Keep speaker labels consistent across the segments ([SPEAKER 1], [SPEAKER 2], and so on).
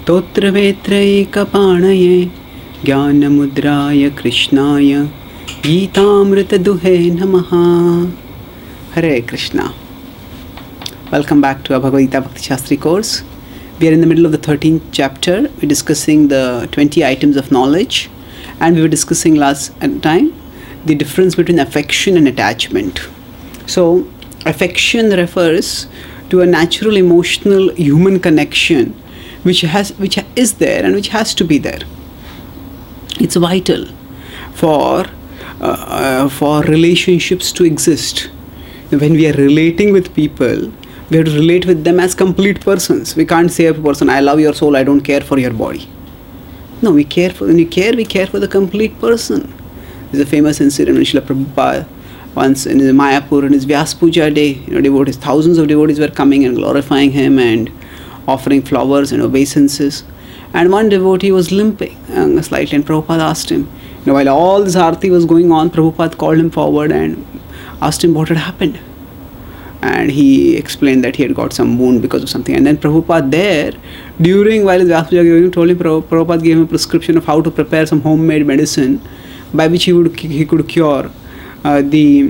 [SPEAKER 1] स्तोत्रवेत्रैकपाणये ज्ञानमुद्राय कृष्णाय गीतामृतदुहे नमः. Hare Krishna. Welcome back to our Bhagavad Gita Bhakti Shastri course. We are in the middle of the 13th chapter. We're discussing the 20 items of knowledge, and we were discussing last time the difference between affection and attachment. So affection refers to a natural emotional human connection which is there and which has to be there. It's vital for relationships to exist. When we are relating with people, we have to relate with them as complete persons. We can't say of a person, I love your soul, I don't care for your body. No, when we care for the complete person. There's a famous incident when Srila Prabhupada once in Mayapur, in his Vyas Puja day, devotees, thousands of devotees were coming and glorifying him and offering flowers and obeisances. And one devotee was limping slightly, and Prabhupada asked him, while all this arati was going on, Prabhupada called him forward and asked him what had happened. And he explained that he had got some wound because of something. And then Prabhupada while his Vyas Puja giving, told him, Prabhupada gave him a prescription of how to prepare some homemade medicine by which he could cure the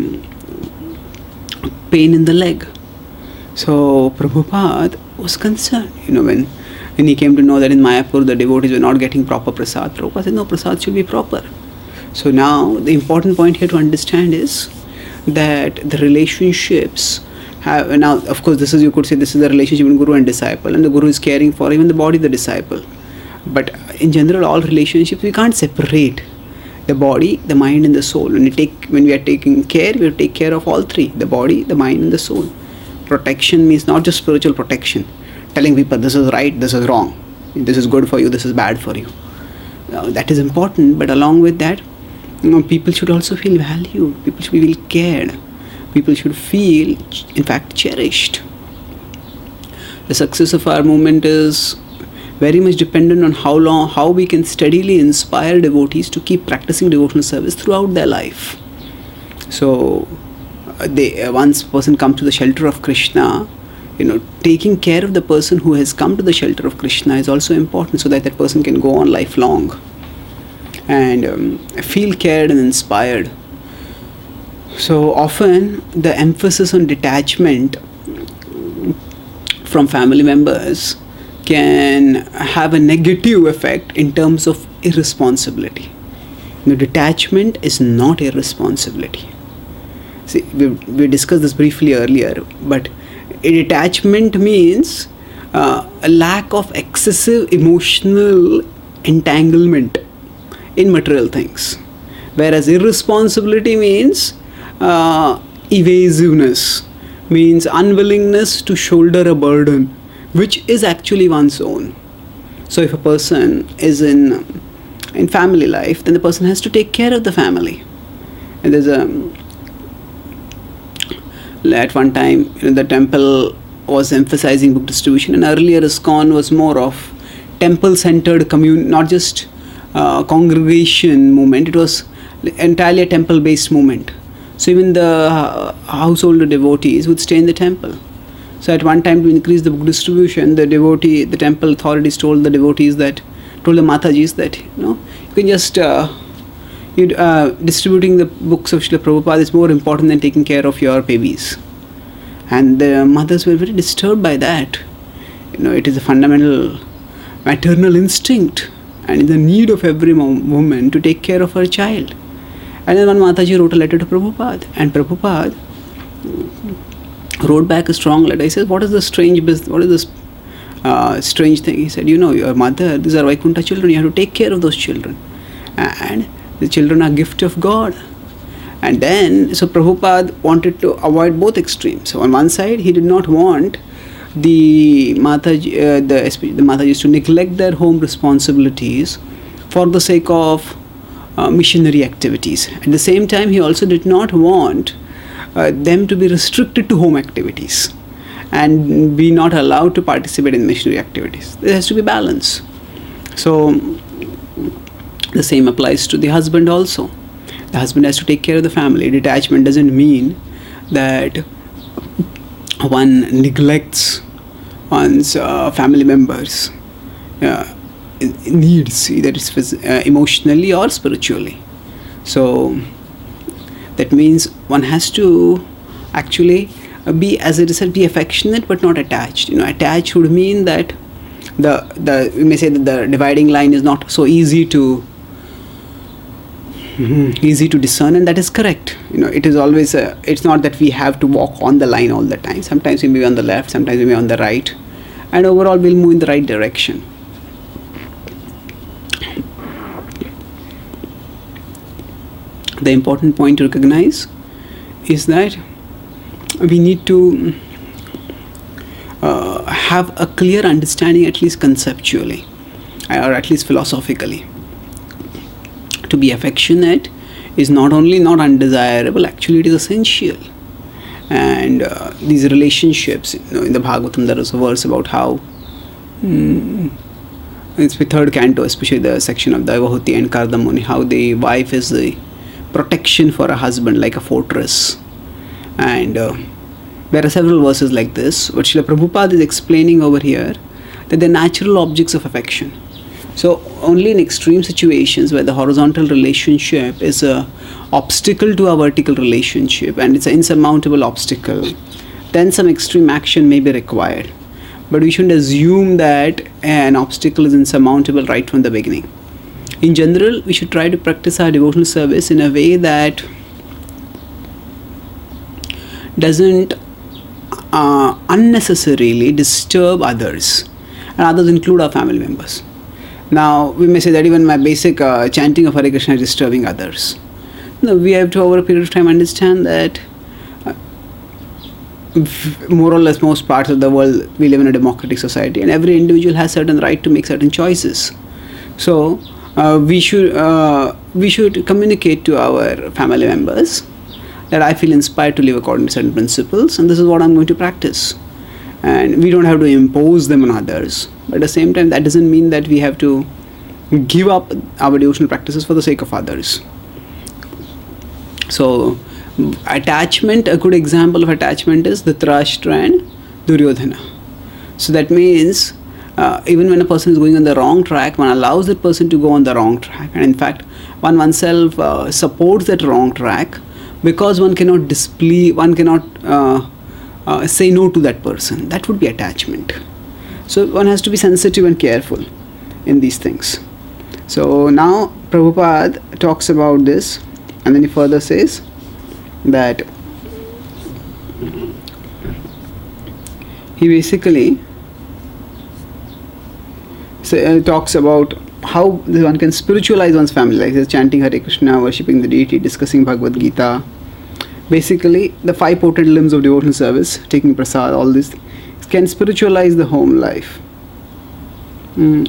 [SPEAKER 1] pain in the leg. So Prabhupada was concerned, when he came to know that in Mayapur the devotees were not getting proper prasad. Prabhupada said, no, prasad should be proper. So now the important point here to understand is that the relationships have, now of course you could say this is the relationship between guru and disciple, and the guru is caring for even the body of the disciple. But in general, all relationships, we can't separate the body, the mind and the soul. When we are taking care, we have to take care of all three: the body, the mind and the soul. Protection means not just spiritual protection, telling people this is right, this is wrong, this is good for you, this is bad for you. That is important, but along with that, people should also feel valued, people should feel cared, people should feel, in fact, cherished. The success of our movement is very much dependent on how we can steadily inspire devotees to keep practicing devotional service throughout their life. So once a person comes to the shelter of Krishna, taking care of the person who has come to the shelter of Krishna is also important, so that person can go on lifelong and feel cared and inspired. So often the emphasis on detachment from family members can have a negative effect in terms of irresponsibility. Detachment is not irresponsibility. See, we discussed this briefly earlier, but a detachment means a lack of excessive emotional entanglement in material things, whereas irresponsibility means evasiveness, means unwillingness to shoulder a burden which is actually one's own. So if a person is in family life, then the person has to take care of the family. And there's at one time, the temple was emphasizing book distribution, and earlier ISKCON was more of temple-centered not just congregation movement. It was entirely a temple-based movement. So even the household devotees would stay in the temple. So at one time, to increase the book distribution, the temple authorities told the Matajis that you can just distributing the books of Srila Prabhupada is more important than taking care of your babies. And the mothers were very disturbed by that. It is a fundamental maternal instinct and in the need of every woman to take care of her child. And then one Mataji wrote a letter to Prabhupada, and Prabhupada wrote back a strong letter. He said, what is this strange business? What is this strange thing? He said, your mother, these are Vaikuntha children, you have to take care of those children. And the children are gift of God. And then, so Prabhupada wanted to avoid both extremes. So on one side, he did not want the Matajis to neglect their home responsibilities for the sake of missionary activities. At the same time, he also did not want them to be restricted to home activities and be not allowed to participate in missionary activities. There has to be balance. So the same applies to the husband also. The husband has to take care of the family. Detachment doesn't mean that one neglects one's family members. needs, either it's emotionally or spiritually. So that means one has to actually be, as it is said, be affectionate but not attached. Attached would mean that we may say that the dividing line is not so easy to discern, and that is correct. It is always it's not that we have to walk on the line all the time. Sometimes we may be on the left, sometimes we may be on the right, and overall we'll move in the right direction. The important point to recognize is that we need to have a clear understanding, at least conceptually or at least philosophically. To be affectionate is not only not undesirable, actually it is essential. And these relationships, in the Bhagavatam there is a verse about how it's the third canto, especially the section of Daivahuti and Kardamuni, how the wife is the protection for a husband, like a fortress. And there are several verses like this, but Srila Prabhupada is explaining over here that they're natural objects of affection. So only in extreme situations where the horizontal relationship is a obstacle to a vertical relationship, and it's an insurmountable obstacle, then some extreme action may be required. But we shouldn't assume that an obstacle is insurmountable right from the beginning. In general, we should try to practice our devotional service in a way that doesn't unnecessarily disturb others, and others include our family members. Now, we may say that even my basic chanting of Hare Krishna is disturbing others. No, we have to, over a period of time, understand that more or less most parts of the world, we live in a democratic society, and every individual has certain right to make certain choices. So, we should communicate to our family members that I feel inspired to live according to certain principles, and this is what I'm going to practice. And we don't have to impose them on others. But at the same time, that doesn't mean that we have to give up our devotional practices for the sake of others. So, attachment, a good example of attachment is Dhritarashtra and Duryodhana. So that means even when a person is going on the wrong track, one allows that person to go on the wrong track. And in fact, oneself supports that wrong track, because one cannot say no to that person. That would be attachment. So one has to be sensitive and careful in these things. So now Prabhupada talks about this, and then he further says that he basically talks about how one can spiritualize one's family, like he's chanting Hare Krishna, worshipping the deity, discussing Bhagavad Gita. Basically, the 5 potent limbs of devotional service, taking prasad, all this, can spiritualize the home life. And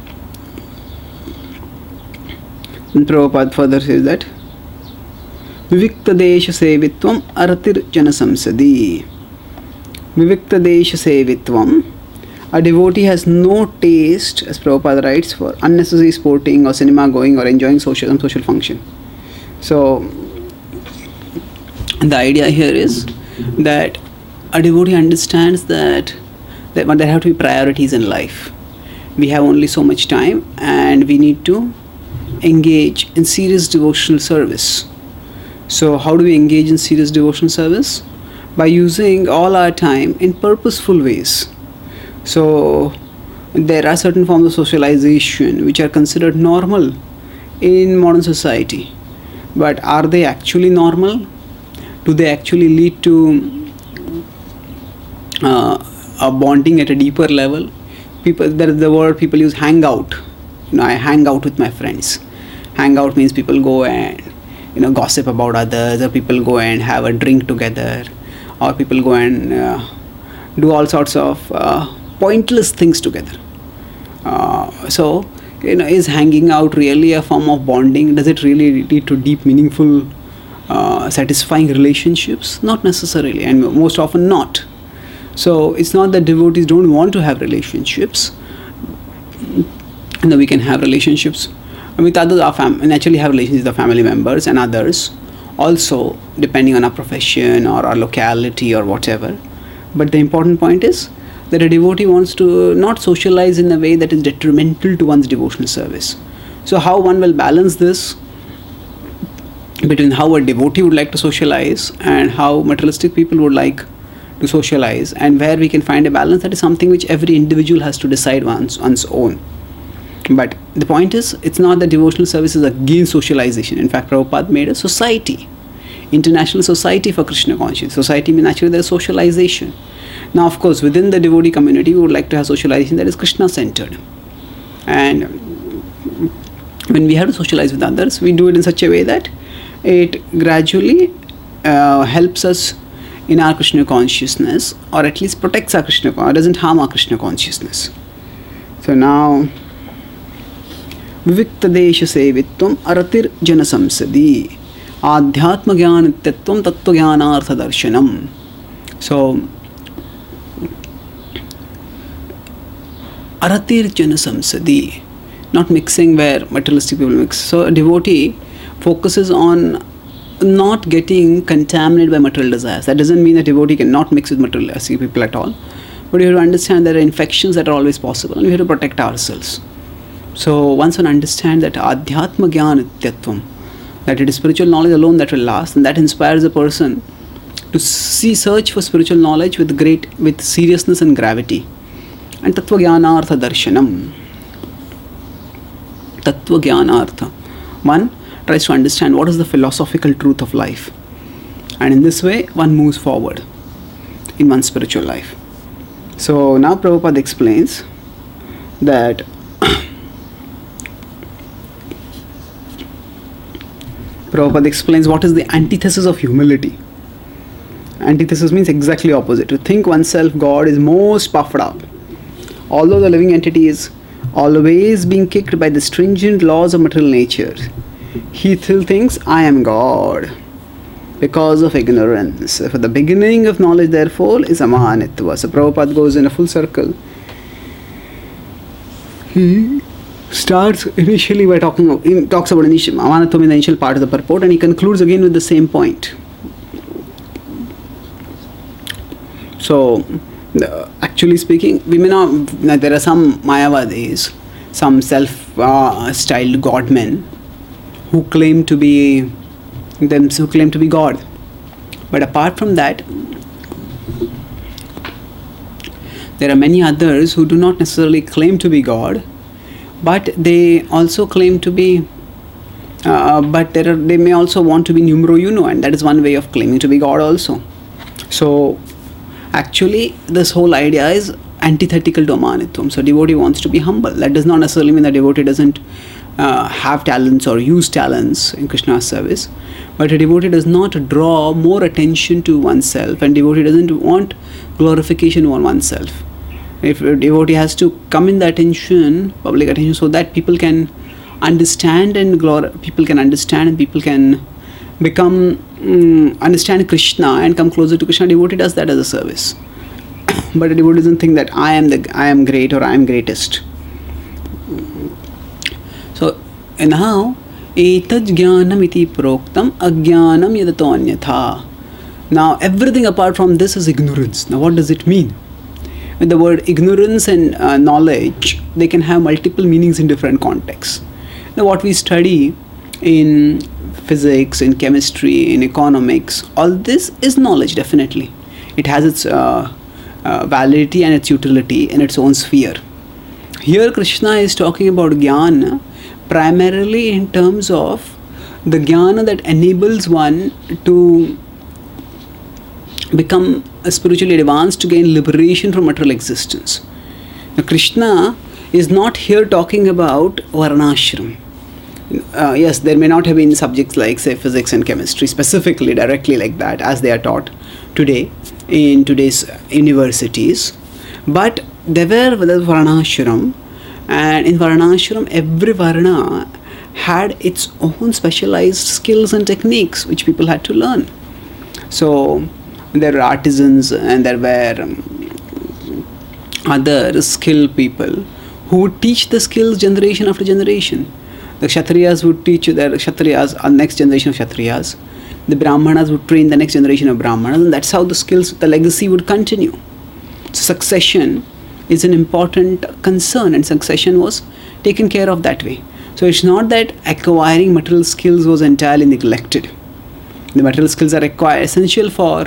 [SPEAKER 1] Prabhupada further says that Vivikta Desha Sevitvam Aratir Jana Samsadi. Vivikta Desha Sevitvam. A devotee has no taste, as Prabhupada writes, for unnecessary sporting or cinema going or enjoying some social function. So, the idea here is that a devotee understands that there have to be priorities in life. We have only so much time, and we need to engage in serious devotional service. So how do we engage in serious devotional service? By using all our time in purposeful ways. So there are certain forms of socialization which are considered normal in modern society. But are they actually normal? Do they actually lead to a bonding at a deeper level? There is the word people use, hang out. I hang out with my friends. Hang out means people go and gossip about others, or people go and have a drink together, or people go and do all sorts of pointless things together. So is hanging out really a form of bonding? Does it really lead to deep, meaningful, satisfying relationships? Not necessarily, and most often not. So it's not that devotees don't want to have relationships. We can have relationships with others, naturally have relations with the family members and others, also depending on our profession or our locality or whatever. But the important point is that a devotee wants to not socialize in a way that is detrimental to one's devotional service. So how one will balance this between how a devotee would like to socialize and how materialistic people would like to socialize, and where we can find a balance, that is something which every individual has to decide one's own. But the point is, it's not that devotional service is against socialization. In fact, Prabhupada made a society, International Society for Krishna Consciousness. Society means naturally there is socialization. Now, of course, within the devotee community, we would like to have socialization that is Krishna-centered. And when we have to socialize with others, we do it in such a way that it gradually helps us in our Krishna consciousness, or at least protects our Krishna, or doesn't harm our Krishna consciousness. So now, Vivikta Desha Sevitvam Aratir Jana Samsadi Adhyatma Gyan Nityatvam Tattva Gyanartha Darshanam. So, Aratir Jana Samsadi, not mixing where materialistic people mix. So, a devotee focuses on not getting contaminated by material desires. That doesn't mean that devotee cannot mix with materialistic people at all. But you have to understand there are infections that are always possible, and we have to protect ourselves. So once one understands that Adhyatma Gyan Nityatvam, that it is spiritual knowledge alone that will last, and that inspires a person to search for spiritual knowledge with seriousness and gravity. And Tattva Gyanartha Darshanam. Tattva Gyanartha. One tries to understand what is the philosophical truth of life. And in this way, one moves forward in one's spiritual life. So now Prabhupada explains that what is the antithesis of humility. Antithesis means exactly opposite. To think oneself God is most puffed up. Although the living entity is always being kicked by the stringent laws of material nature, he still thinks, I am God, because of ignorance. For the beginning of knowledge, therefore, is amanitva. So Prabhupada goes in a full circle. He starts initially by talks about amanatvam in the initial part of the purport, and he concludes again with the same point. So, actually speaking, we may not. There are some Mayavadis, some self-styled godmen who claim to be God. But apart from that, there are many others who do not necessarily claim to be God, but they also claim to be. They may also want to be numero uno, and that is one way of claiming to be God also. So, actually, this whole idea is antithetical to amanitvam. So, devotee wants to be humble. That does not necessarily mean that devotee doesn't have talents or use talents in Krishna's service, but a devotee does not draw more attention to oneself, and devotee doesn't want glorification on oneself. If a devotee has to come in the attention, public attention, so that people can understand and people can become understand Krishna and come closer to Krishna, devotee does that as a service. But a devotee doesn't think that I am great or I am greatest. So now etaj jnanam iti proktam ajnanam yadato anyatha. Now everything apart from this is ignorance. Now what does it mean? With the word ignorance and knowledge, they can have multiple meanings in different contexts. Now what we study in physics, in chemistry, in economics, all this is knowledge, definitely. It has its validity and its utility in its own sphere. Here Krishna is talking about jnana primarily in terms of the jnana that enables one to become spiritually advanced, to gain liberation from material existence. Now Krishna is not here talking about varnashram. Yes, there may not have been subjects like, say, physics and chemistry specifically, directly like that, as they are taught today in today's universities. But there were varnashram, and in varnashram, every varna had its own specialized skills and techniques which people had to learn. So there were artisans and there were other skilled people who would teach the skills generation after generation. The Kshatriyas would teach their Kshatriyas, next generation of Kshatriyas. The Brahmanas would train the next generation of Brahmanas, and that's how the skills, the legacy would continue. Succession is an important concern, and succession was taken care of that way. So it's not that acquiring material skills was entirely neglected. The material skills are essential for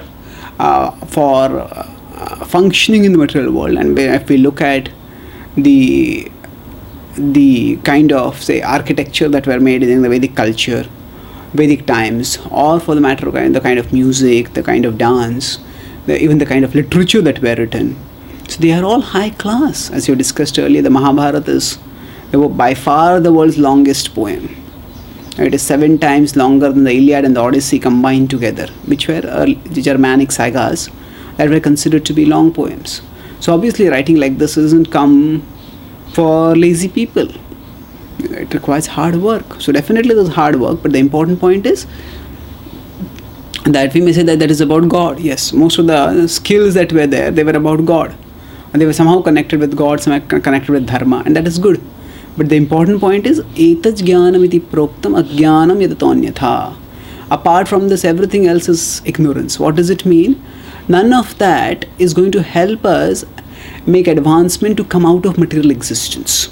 [SPEAKER 1] functioning in the material world. And if we look at the kind of, say, architecture that were made in the Vedic culture, Vedic times, or for the matter of the kind of music, the kind of dance, even the kind of literature that were written, so they are all high class. As you discussed earlier, the Mahabharata is by far the world's longest poem. It is 7 times longer than the Iliad and the Odyssey combined together, which were the Germanic sagas that were considered to be long poems. So obviously writing like this doesn't come for lazy people. It requires hard work. So definitely there's hard work, but the important point is that we may say that is about God. Yes, most of the skills that were there, they were about God. And they were somehow connected with God, somehow connected with Dharma, and that is good. But the important point is, etaj jnanam iti proktam ajnanam yadatonyatha. Apart from this, everything else is ignorance. What does it mean? None of that is going to help us make advancement to come out of material existence.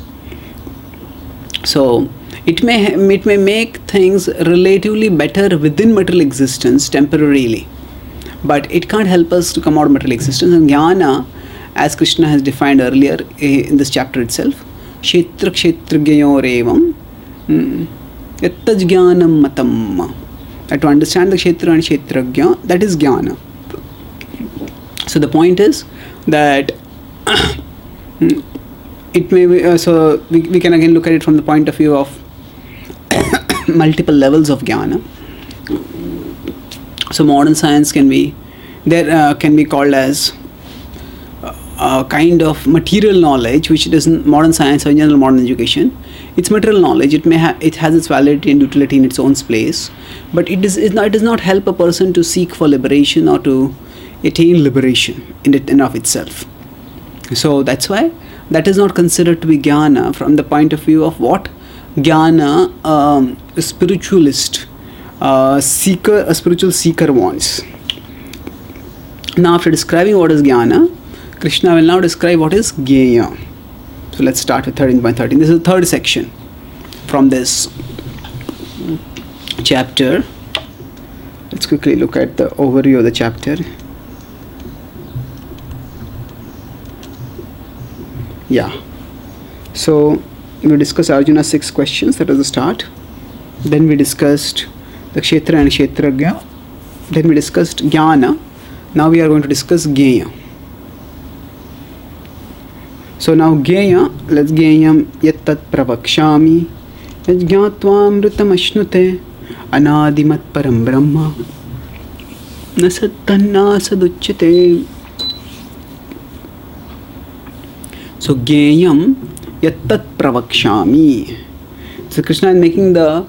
[SPEAKER 1] So it may make things relatively better within material existence temporarily, but it can't help us to come out of material existence. And jnana, as Krishna has defined earlier in this chapter itself, kshetra kshetragyayorevam yattaj jnanam matam. To understand the kshetra and kshetragya, that is jnana. So the point is that it may be, so we can again look at it from the point of view of multiple levels of jnana. So modern science can be called as a kind of material knowledge, which doesn't, modern science or in general modern education, it's material knowledge. It has its validity and utility in its own place, but it does not help a person to seek for liberation or to attain liberation in and of itself. So that's why that is not considered to be jnana from the point of view of what jnana a spiritualist a spiritual seeker wants. Now after describing what is jnana, Krishna will now describe what is jnaya. So let's start with 13.13. This is the third section from this chapter. Let's quickly look at the overview of the chapter. Yeah. So we discussed Arjuna's 6 questions. That was the start. Then we discussed the kshetra and kshetragya. Then we discussed jnana. Now we are going to discuss jnaya. So now jnaya, let's jnayam yattat pravakshami yajñātvāmritam ashnute anādimat param brahma nasattanna saduchyate. So jnayam yattat pravakshami. So Krishna is making the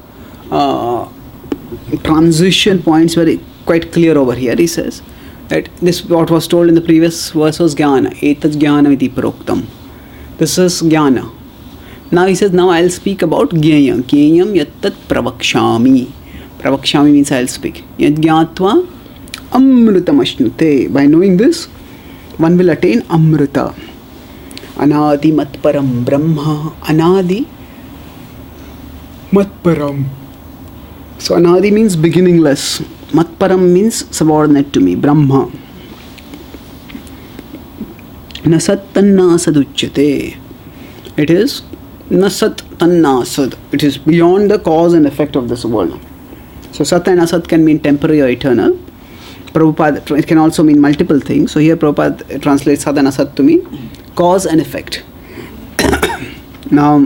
[SPEAKER 1] transition points very quite clear over here. He says that this what was told in the previous verse was jnana, etat jnanam iti proktam. This is jnana. Now he says, now I'll speak about jnaya. Jnayam yattat pravakshami. Pravakshami means I'll speak. Yajñātvā amritam ashnute. By knowing this, one will attain amrita. Anadi matparam brahma. Anadi matparam. So anadi means beginningless. Matparam means subordinate to me. Brahma. Nasat tanna saduchyate. It is nasat tanna sad. It is beyond the cause and effect of this world. So sat and asat can mean temporary or eternal. Prabhupada, it can also mean multiple things. So here Prabhupada translates sat and asat to mean cause and effect. Now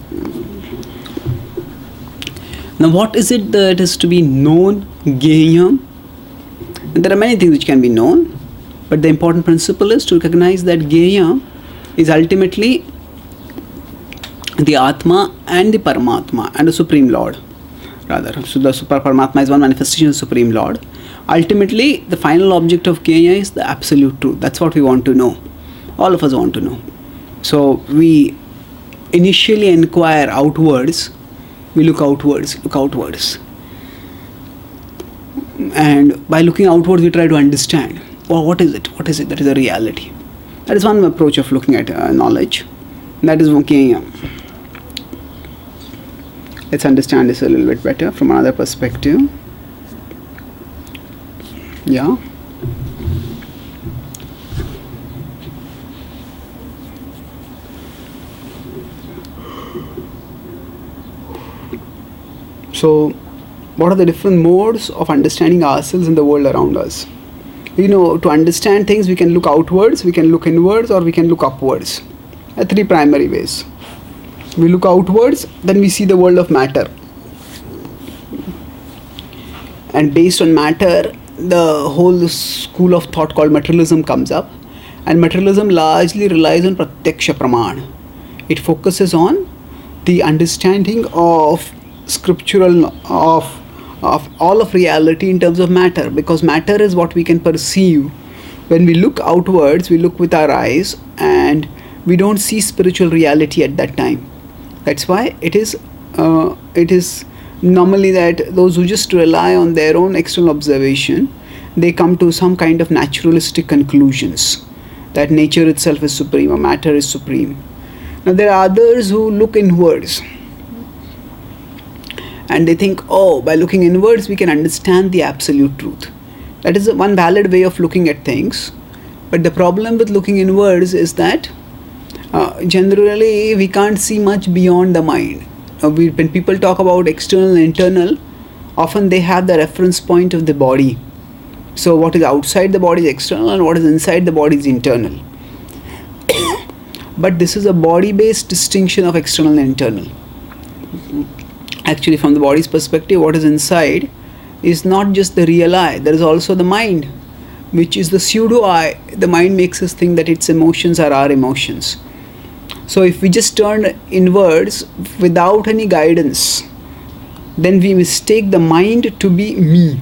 [SPEAKER 1] what is it that is to be known? Jnaya. There are many things which can be known, but the important principle is to recognize that jnaya is ultimately the Atma and the Paramatma and the Supreme Lord. Rather, so the Super Paramatma is one manifestation of the Supreme Lord. Ultimately, the final object of jnaya is the absolute truth. That's what we want to know. All of us want to know. So we initially inquire outwards. We look outwards. And by looking outwards, we try to understand, well, what is it? What is it that is a reality? That is one approach of looking at knowledge. That is Genya. Let's understand this a little bit better from another perspective. Yeah. So, what are the different modes of understanding ourselves and the world around us? To understand things, we can look outwards, we can look inwards, or we can look upwards. There are three primary ways. We look outwards, then we see the world of matter. And based on matter, the whole school of thought called materialism comes up. And materialism largely relies on pratyaksha praman. It focuses on the understanding of scriptural, of all of reality in terms of matter, because matter is what we can perceive. When we look outwards, we look with our eyes and we don't see spiritual reality at that time. That's why it is normally that those who just rely on their own external observation, they come to some kind of naturalistic conclusions that nature itself is supreme or matter is supreme. Now there are others who look inwards and they think, oh, by looking inwards we can understand the absolute truth. That is one valid way of looking at things. But the problem with looking inwards is that generally we can't see much beyond the mind. When people talk about external and internal, often they have the reference point of the body. So what is outside the body is external and what is inside the body is internal. But this is a body-based distinction of external and internal. Actually, from the body's perspective, what is inside is not just the real I. There is also the mind, which is the pseudo I. The mind makes us think that its emotions are our emotions. So if we just turn inwards without any guidance, then we mistake the mind to be me.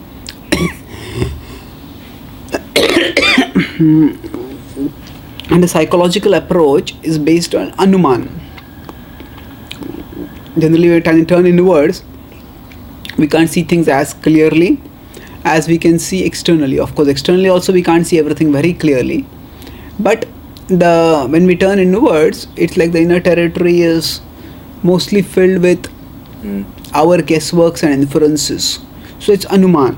[SPEAKER 1] And the psychological approach is based on Anuman. Generally, when we turn inwards, we can't see things as clearly as we can see externally. Of course, externally also we can't see everything very clearly. But when we turn inwards, it's like the inner territory is mostly filled with our guessworks and inferences. So it's Anuman.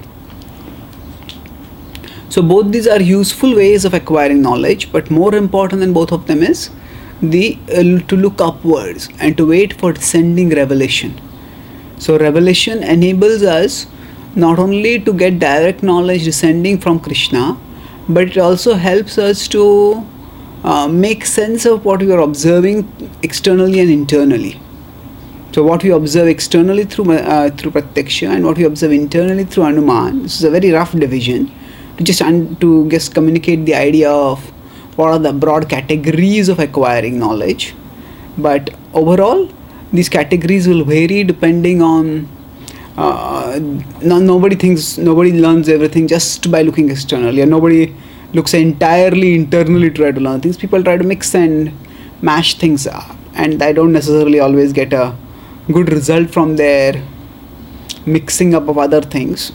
[SPEAKER 1] So both these are useful ways of acquiring knowledge, but more important than both of them is to look upwards and to wait for descending revelation. So revelation enables us not only to get direct knowledge descending from Krishna, but it also helps us to make sense of what we are observing externally and internally. So what we observe externally through Pratyaksha and what we observe internally through Anuman, this is a very rough division to just communicate the idea of what are the broad categories of acquiring knowledge. But overall, these categories will vary depending on nobody learns everything just by looking externally, and nobody looks entirely internally to try to learn things. People try to mix and mash things up, and they don't necessarily always get a good result from their mixing up of other things.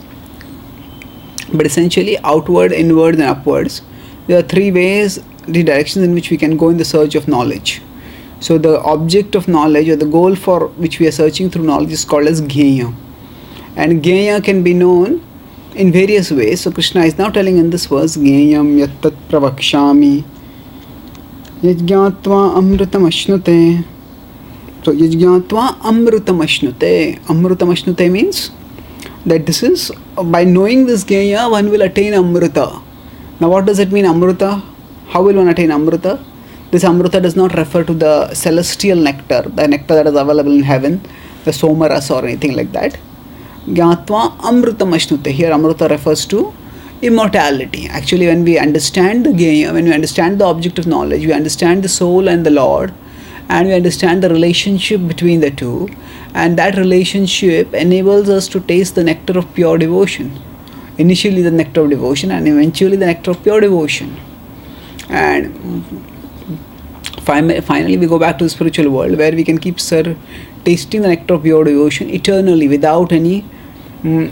[SPEAKER 1] But essentially, outward, inwards and upwards, there are three ways, the directions in which we can go in the search of knowledge. So the object of knowledge, or the goal for which we are searching through knowledge, is called as Genya. And Genya can be known in various ways. So Krishna is now telling in this verse, Genyam yattat pravakshami yajñātvā amrutam ashnute. So yajñātvā amrutam ashnute. Amrutam ashnute means that this is, by knowing this Genya, one will attain Amrita. Now what does it mean, Amrita? How will one attain Amrita? This Amrita does not refer to the celestial nectar, the nectar that is available in heaven, the Somaras or anything like that. Gyatva Amrutam Ashnute. Here Amrita refers to immortality. Actually, when we understand the Genya, when we understand the object of knowledge, we understand the soul and the Lord, and we understand the relationship between the two, and that relationship enables us to taste the nectar of pure devotion. Initially the nectar of devotion and eventually the nectar of pure devotion. And finally we go back to the spiritual world where we can keep tasting the nectar of pure devotion eternally without any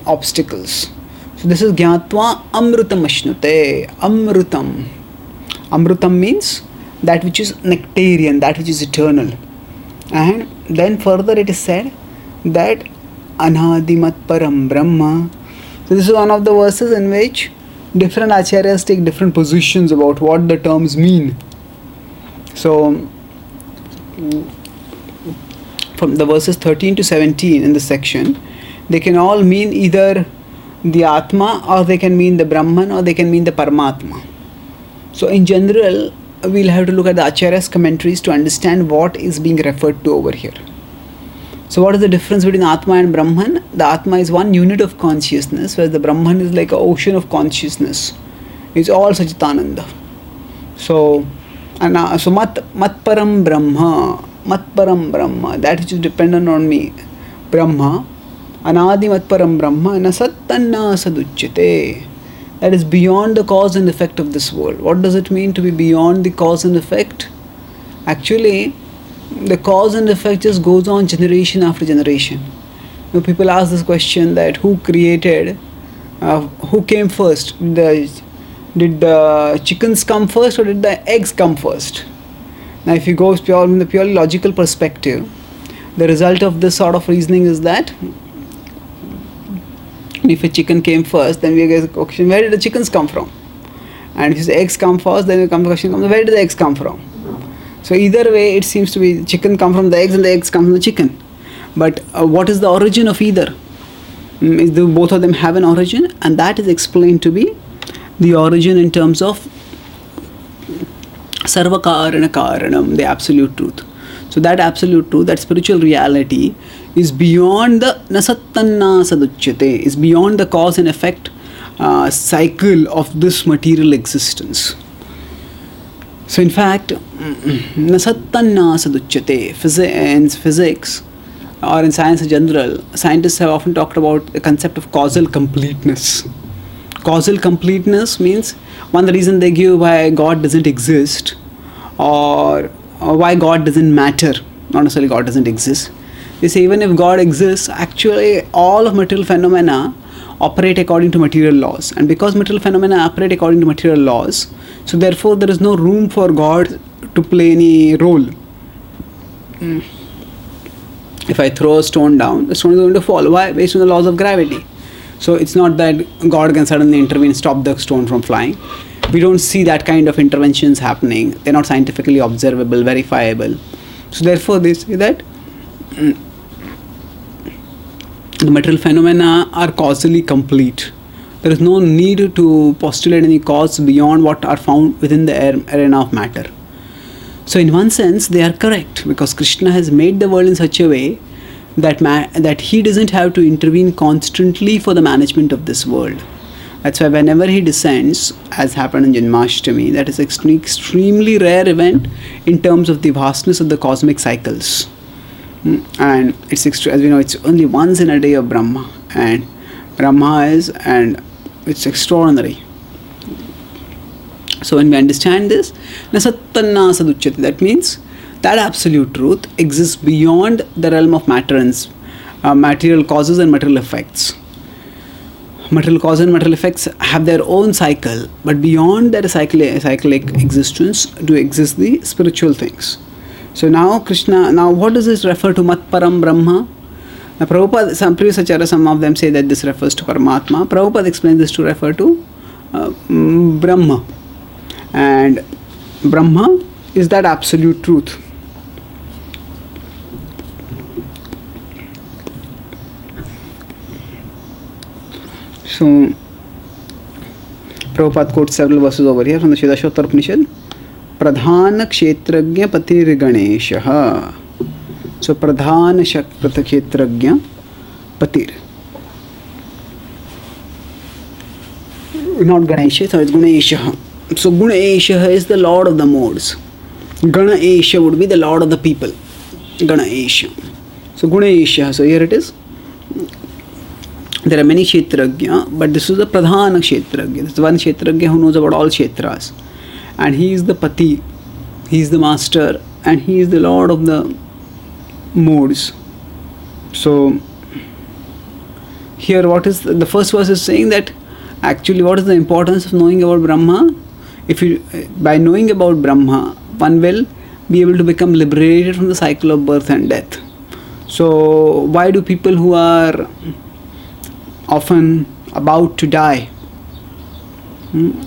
[SPEAKER 1] obstacles. So this is Gyatva Amrutam Ashnute. Amrutam. Amrutam means that which is nectarian, that which is eternal. And then further it is said that Anadimat Param Brahma. So this is one of the verses in which different acharyas take different positions about what the terms mean. So from the verses 13 to 17 in this section, they can all mean either the Atma, or they can mean the Brahman, or they can mean the Paramatma. So in general, we'll have to look at the Acharya's commentaries to understand what is being referred to over here. So what is the difference between Atma and Brahman? The Atma is one unit of consciousness, whereas the Brahman is like an ocean of consciousness. It's all Sachitananda. So Mat Param Brahma, that which is dependent on me, Brahma, Anadi Mat Param Brahma, Nasattanna Saduchyate. That is beyond the cause and effect of this world. What does it mean to be beyond the cause and effect? Actually, the cause and effect just goes on generation after generation. People ask this question that who created, who came first? Did the chickens come first, or did the eggs come first? Now if you go from the purely logical perspective, the result of this sort of reasoning is that if a chicken came first, then we get the question, where did the chickens come from? And if the eggs come first, then we come to the question, where did the eggs come from? So either way, it seems to be chicken come from the eggs and the eggs come from the chicken. But what is the origin of either? Both of them have an origin, and that is explained to be the origin in terms of Sarvakarana Karanam, the absolute truth. So that absolute truth, that spiritual reality, is beyond the Nasattanna Saduchyate, is beyond the cause and effect cycle of this material existence. So in fact, Nasattanna Saduchyate, in physics or in science in general, scientists have often talked about the concept of causal completeness. Causal completeness means one the reason they give why God doesn't exist, or why God doesn't matter, not necessarily God doesn't exist. They say even if God exists, actually all of material phenomena operate according to material laws. And because material phenomena operate according to material laws, so therefore there is no room for God to play any role. If I throw a stone down, the stone is going to fall. Why? Based on the laws of gravity. So it's not that God can suddenly intervene and stop the stone from flying. We don't see that kind of interventions happening. They're not scientifically observable, verifiable. So therefore they say that the material phenomena are causally complete. There is no need to postulate any cause beyond what are found within the arena of matter. So in one sense they are correct, because Krishna has made the world in such a way that he doesn't have to intervene constantly for the management of this world. That's why whenever he descends, as happened in Janmashtami, that is an extremely rare event in terms of the vastness of the cosmic cycles. And it's as we know, it's only once in a day of Brahma, and it's extraordinary. So when we understand this, Nasattanna Saduchyate, that means that absolute truth exists beyond the realm of matter and material causes and material effects. Material causes and material effects have their own cycle, but beyond their cyclic existence do exist the spiritual things. So now what does this refer to? Mat Param Brahma. Now Prabhupada, some previous acharyas, some of them say that this refers to Paramatma. Prabhupada explains this to refer to Brahma. And Brahma is that absolute truth. So Prabhupada quotes several verses over here from the Shvedashvatara Upanishad. Pradhana Kshetragya Patir Ganeshah. So Pradhana Kshetragya Patir. Not Ganesha, so it's Ganesha. So Ganesha is the Lord of the modes. Ganesha would be the Lord of the people. Ganesha. So Ganesha, so here it is. There are many Kshetragya, but this is the Pradhana Kshetragya. This is one Kshetragya who knows about all Kshetras. And he is the Pati, he is the master, and he is the Lord of the modes. So here what is the first verse is saying that actually what is the importance of knowing about Brahma? if you, by knowing about Brahma, one will be able to become liberated from the cycle of birth and death. So why do people who are often about to die, in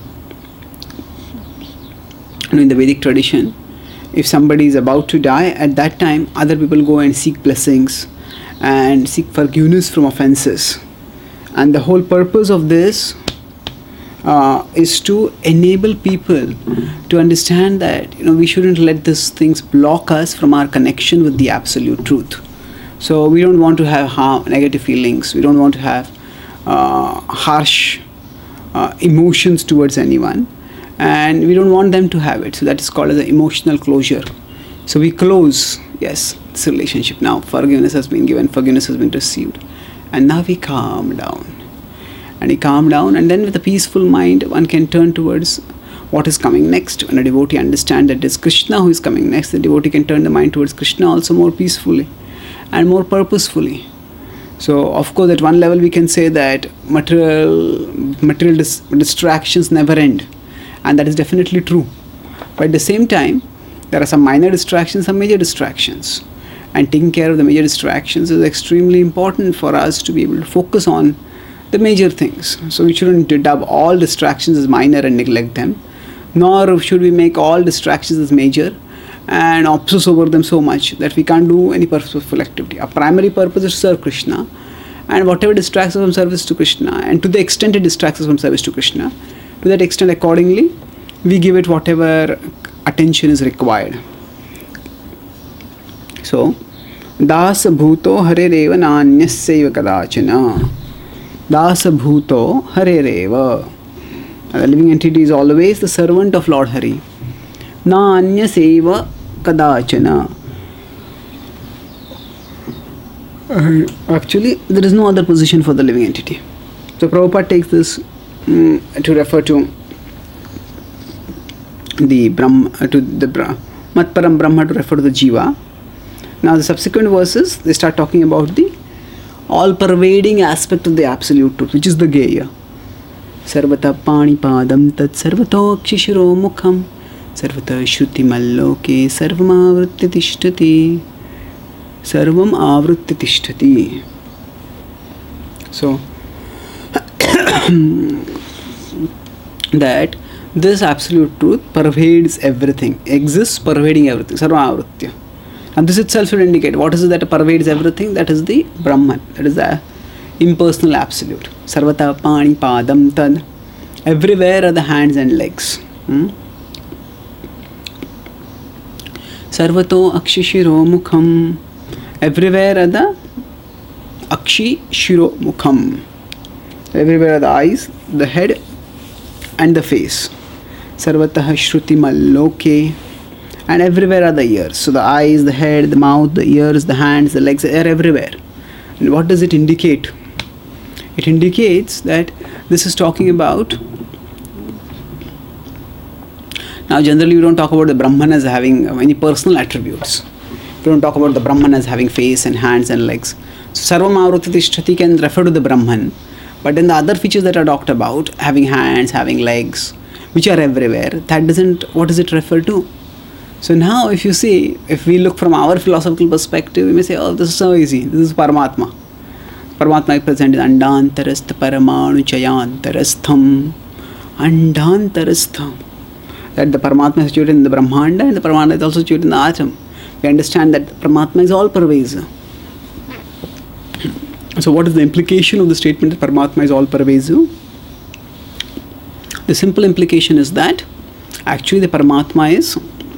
[SPEAKER 1] the Vedic tradition, if somebody is about to die, at that time other people go and seek blessings and seek forgiveness from offenses. And the whole purpose of this is to enable people to understand that we shouldn't let these things block us from our connection with the absolute truth. So we don't want to have negative feelings. We don't want to have harsh emotions towards anyone, and we don't want them to have it. So that is called as an emotional closure. So we close, yes, this relationship. Now forgiveness has been given, forgiveness has been received, and now we calm down. And we calm down, and then with a peaceful mind, one can turn towards what is coming next. When a devotee understands that it is Krishna who is coming next, the devotee can turn the mind towards Krishna also more peacefully and more purposefully. So of course at one level we can say that material distractions never end, and that is definitely true. But at the same time, there are some minor distractions, some major distractions, and taking care of the major distractions is extremely important for us to be able to focus on the major things. So we shouldn't dub all distractions as minor and neglect them, nor should we make all distractions as major and obsess over them so much that we can't do any purposeful activity. Our primary purpose is to serve Krishna, and whatever distracts us from service to Krishna, and to the extent it distracts us from service to Krishna, to that extent accordingly we give it whatever attention is required. So Das bhuto harereva nanyasya kadachana. Das bhuto harereva. The living entity is always the servant of Lord Hari. Nanyaseva kadachana. Actually, there is no other position for the living entity. So Prabhupada takes this to refer to the Brahma, Matparam Brahma, to refer to the Jiva. Now the subsequent verses, they start talking about the all-pervading aspect of the absolute truth, which is the Geya. Sarvata panipadam tat sarvato akshishiro mukham sarvata shruti malloke sarvam avritti tishtati. Sarvam avritti tishtati. So that this absolute truth pervades everything, exists pervading everything, sarva avritya. And this itself should indicate what is it that pervades everything. That is the Brahman, that is the impersonal absolute. Sarvata pani padam tad. Everywhere are the hands and legs. Sarvato akshi shiro mukham. Everywhere are the akshi shiro mukham. Everywhere are the eyes, the head and the face. Sarvatah shruti malloke. And everywhere are the ears. So the eyes, the head, the mouth, the ears, the hands, the legs are everywhere. And what does it indicate? It indicates that this is talking about. Now generally we don't talk about the Brahman as having any personal attributes. We don't talk about the Brahman as having face and hands and legs. So Sarvam Avritti Tishtati can refer to the Brahman. But then the other features that are talked about, having hands, having legs, which are everywhere, that doesn't, what does it refer to? So now if you see, if we look from our philosophical perspective, we may say, oh, this is so easy, this is Paramatma. Paramatma is present in Andantarastha Paramanu Chayantarastham. Andantarastham. That the Paramatma is situated in the Brahmanda, and the Paramatma is also situated in the Atom. We understand that Paramatma is all pervasive. So what is the implication of the statement that Paramatma is all pervasive? The simple implication is that actually the Paramatma is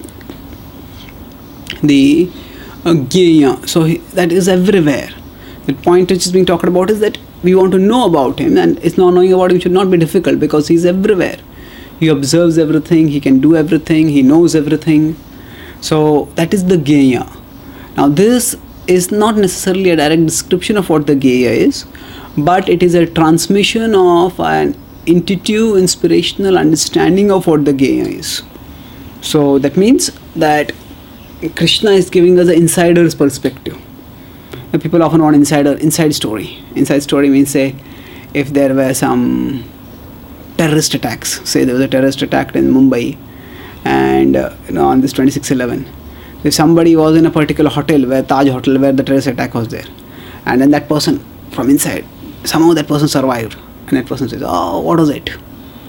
[SPEAKER 1] the Gyeya. So that is everywhere. The point which is being talked about is that we want to know about him, and it's not knowing about him should not be difficult because he's everywhere. He observes everything, he can do everything, he knows everything. So that is the Gyeya. Now this is not necessarily a direct description of what the Gyeya is, but it is a transmission of an intuitive, inspirational understanding of what the Gyeya is. So that means that Krishna is giving us an insider's perspective. Now, people often want inside story. Inside story means, say, if there were some terrorist attacks. Say there was a terrorist attack in Mumbai, and on this 26/11, if somebody was in a particular hotel, where Taj Hotel, where the terrorist attack was there, and then that person from inside, somehow that person survived, and that person says, "Oh, what was it?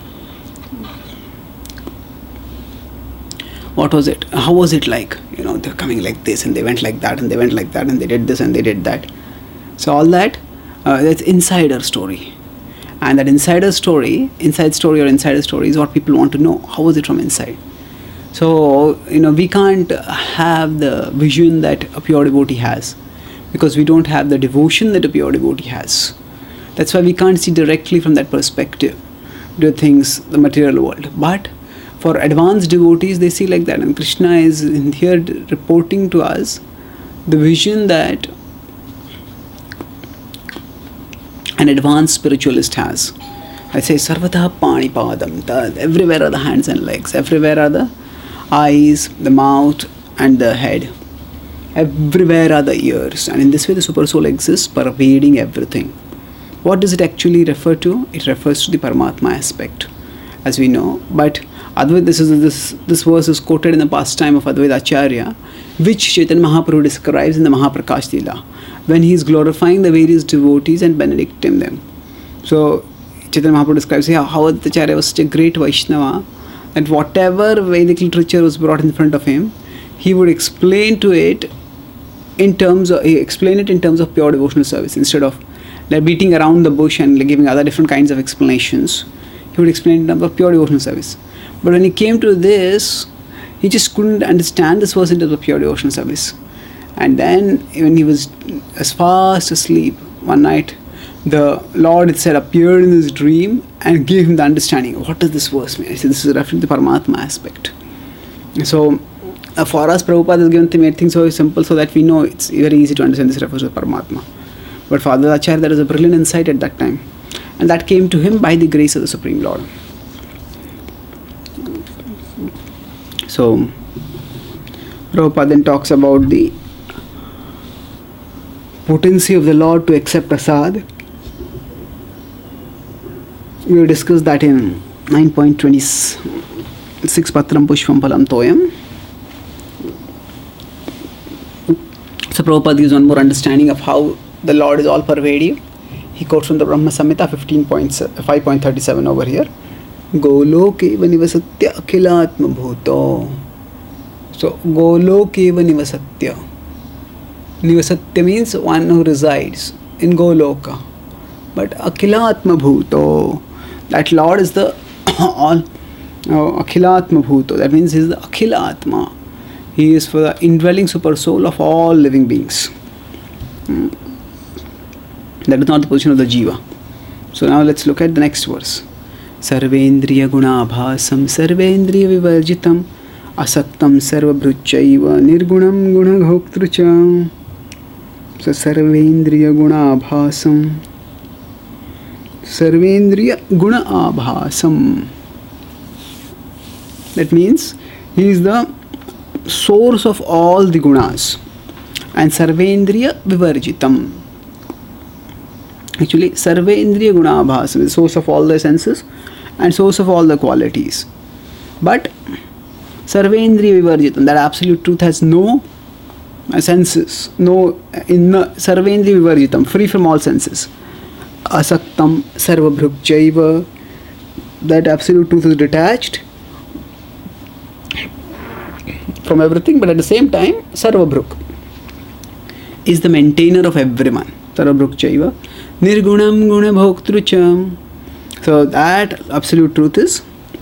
[SPEAKER 1] What was it? How was it like? They're coming like this, and they went like that, and they went like that, and they did this, and they did that." So all that, that's insider story. And that inside story or insider story is what people want to know. How was it from inside? So, we can't have the vision that a pure devotee has, because we don't have the devotion that a pure devotee has. That's why we can't see directly from that perspective the things, the material world. But for advanced devotees, they see like that. And Krishna is in here reporting to us the vision that an advanced spiritualist has. I say, Sarvata Pani Padam. Everywhere are the hands and legs. Everywhere are the eyes, the mouth, and the head. Everywhere are the ears. And in this way, the Super Soul exists, pervading everything. What does it actually refer to? It refers to the Paramatma aspect, as we know. But Advaita, this verse is quoted in the pastime of Advaita Acharya, which Chaitanya Mahaprabhu describes in the Mahaprakash Leela, when he is glorifying the various devotees and benedicting them. So Chaitanya Mahaprabhu describes how Advaita Acharya was such a great Vaishnava that whatever Vedic literature was brought in front of him, he would explain it in terms of pure devotional service. Instead of beating around the bush and giving other different kinds of explanations, he would explain in terms of pure devotional service. But when he came to this, he just couldn't understand this verse in terms of pure devotional service. And then when he was as fast asleep one night, the Lord itself appeared in his dream and gave him the understanding. What does this verse mean? I said, this is referring to the Paramatma aspect. So for us, Prabhupada has made things so simple so that we know it's very easy to understand this refers to Paramatma. But for Advaita Acharya, there was a brilliant insight at that time. And that came to him by the grace of the Supreme Lord. So Prabhupada then talks about the potency of the Lord to accept prasad. We will discuss that in 9.26 Patram Pushpam Phalam Toyam. So Prabhupada gives one more understanding of how the Lord is all pervasive. He quotes from the Brahma Samhita 5.37 over here. Golokeva nivasatya akhilatma bhuto. So Golokeva nivasatya. Nivasatya means one who resides in Goloka. But akhilatma bhuto, that Lord is the all akhilatma bhuto. That means he is the akhila atma. He is for the indwelling super soul of all living beings. That is not the position of the jiva. So now let's look at the next verse. Sarvendriya gunabhasam sarvendriya vivarjitam asaktam sarvabhruchaiva nirgunam gunabhoktrucha. So sarvendriya gunabhasam sarvendriya gunabhasam. That means he is the source of all the gunas. And sarvendriya vivarjitam. Actually, sarvendriya gunabhasam is the source of all the senses and source of all the qualities. But sarvendriya vivarjitam, that absolute truth has no senses, no inner. Sarvendriya vivarjitam, free from all senses. Asaktam sarvabhrukchaiva, that absolute truth is detached from everything, but at the same time sarvabhruk is the maintainer of everyone. Sarvabhrukchaiva nirgunam gunabhoktrucha. So that absolute truth is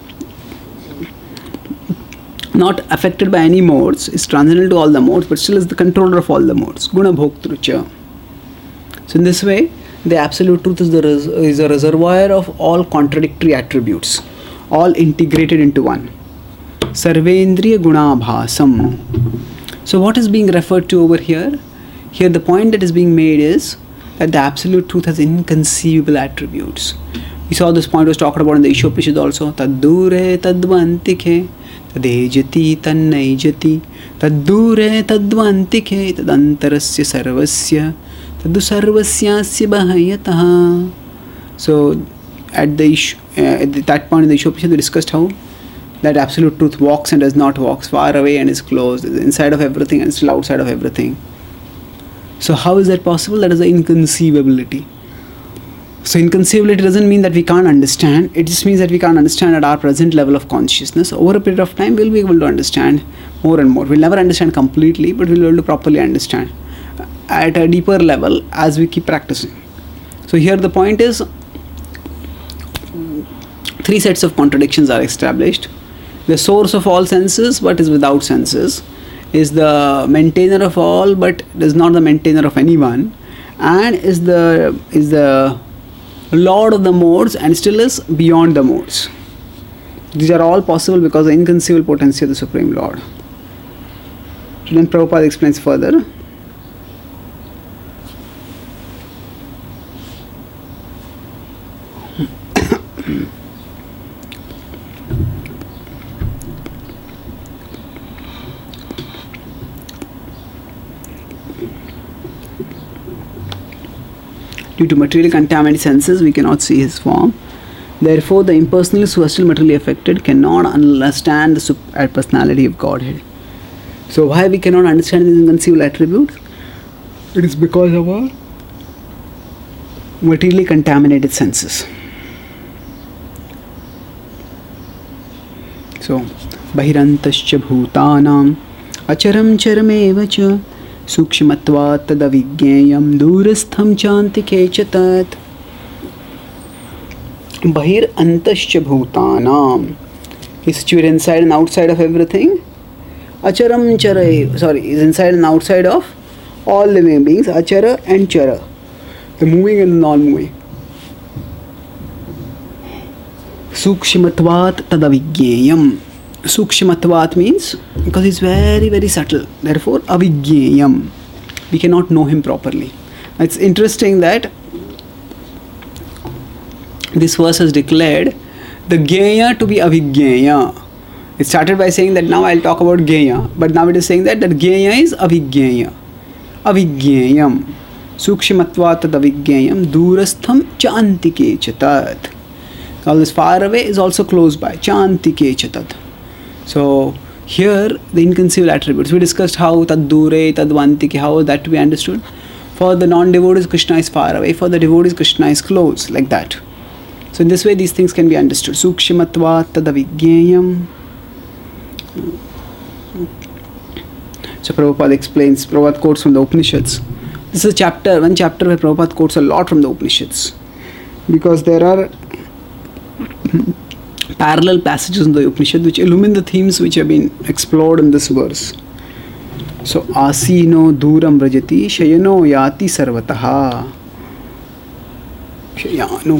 [SPEAKER 1] not affected by any modes, is transcendental to all the modes, but still is the controller of all the modes. Gunabhoktrucha. So in this way, the absolute truth is a reservoir of all contradictory attributes, all integrated into one. Sarvendriya gunabhasam. So what is being referred to over here? Here the point that is being made is that the absolute truth has inconceivable attributes. We saw this point was talked about in the Ishopanishad also. Taddure tadvantike tadejati tannaijati taddure tadvantike tadantarasya sarvasya taddu sarvasyasya bahayataha. So at that point in the Ishopanishad we discussed how that absolute truth walks and does not walk, far away and is close, is inside of everything and still outside of everything. So how is that possible? That is the inconceivability. So inconceivability doesn't mean that we can't understand. It just means that we can't understand at our present level of consciousness. Over a period of time, we'll be able to understand more and more. We'll never understand completely, but we'll be able to properly understand at a deeper level as we keep practicing. So here the point is, 3 sets of contradictions are established. The source of all senses but is without senses, is the maintainer of all but is not the maintainer of anyone, and is the Lord of the modes and still is beyond the modes. These are all possible because of the inconceivable potency of the Supreme Lord. So then Prabhupada explains further. Due to materially contaminated senses, we cannot see his form. Therefore, the impersonalists who are still materially affected cannot understand the personality of Godhead. So, why we cannot understand these inconceivable attributes? It is because of our materially contaminated senses. So, Bahirantascha bhutanam acharam charameva cha Sukshmatvat tadavigyayam durastham chantike chatat. Bahir antascha bhutanam. He's situated inside and outside of everything. Acharam chara, is inside and outside of all living beings. Achara and chara, the moving and the non-moving. Sukshmatvat tadavigyayam. Sukshmatvat means because he's very, very subtle. Therefore, avigyayam. We cannot know him properly. It's interesting that this verse has declared the Gaya to be avigyaya. It started by saying that now I'll talk about Gaya, but now it is saying that Gaya is avigyaya. Avigyayam. Sukshmatvat avigyayam durastham chantike chatat. All this far away is also close by. Chantike chatat. So here the inconceivable attributes. We discussed how tad dure, tad vantike, how that to be understood. For the non-devotees, Krishna is far away. For the devotees, Krishna is close, like that. So in this way, these things can be understood. Sukshimatvat tadavigyayam. So Prabhupada explains, Prabhupada quotes from the Upanishads. This is one chapter where Prabhupada quotes a lot from the Upanishads. Because there are parallel passages in the Upanishad which illumine the themes which have been explored in this verse. So, asino duram vrajati shayano yati sarvataha. Shayano.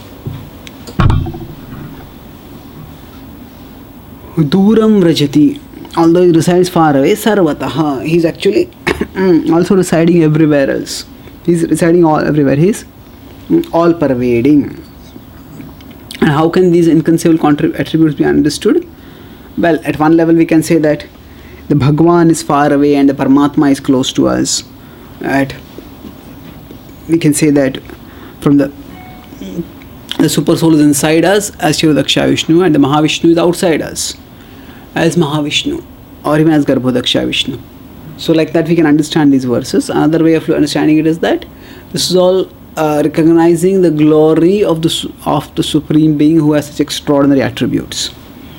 [SPEAKER 1] Duram vrajati. Although he resides far away, sarvataha. He is actually also residing everywhere else. He is residing everywhere. He is all pervading. And how can these inconceivable attributes be understood? Well, at one level we can say that the Bhagwan is far away and the Paramatma is close to us. Right? We can say that from the Super Soul is inside us as Shivadaksha Vishnu, and the Mahavishnu is outside us as Mahavishnu, or even as Garbhodaksha Vishnu. So like that we can understand these verses. Another way of understanding it is that this is all recognizing the glory of the Supreme Being who has such extraordinary attributes.